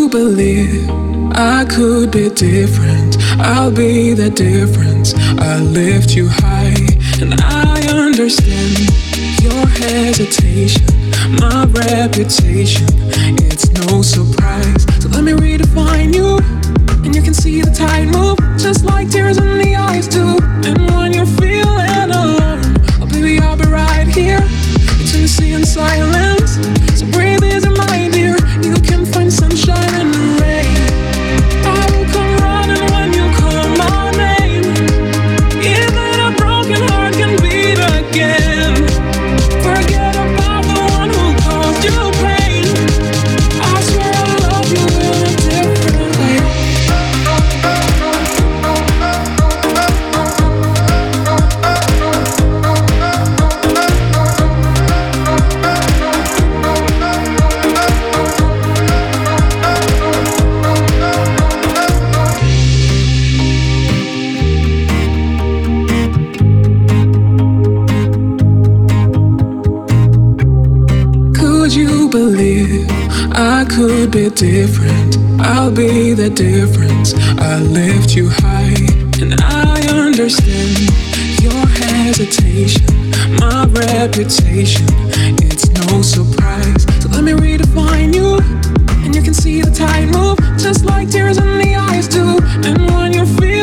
believe I could be different? I'll be the difference. I lift you high, and I understand your hesitation, my reputation. It's no surprise. So let me redefine you, and you can see the tide move, just like tears in the eyes do. And when you're feeling alone, oh baby, I'll be right here between the sea and silence. So breathe easy, my dear. You can find sunshine in the rain. I will come running when you call my name. Even a broken heart can beat again. Forget about the one who caused you pain. I swear I love you in a different way. Could you believe I could be different? I'll be the difference. I lift you high, and I understand your hesitation, my reputation. It's no surprise. So let me redefine you, and you can see the tide move, just like tears in the eyes do. And when you're feeling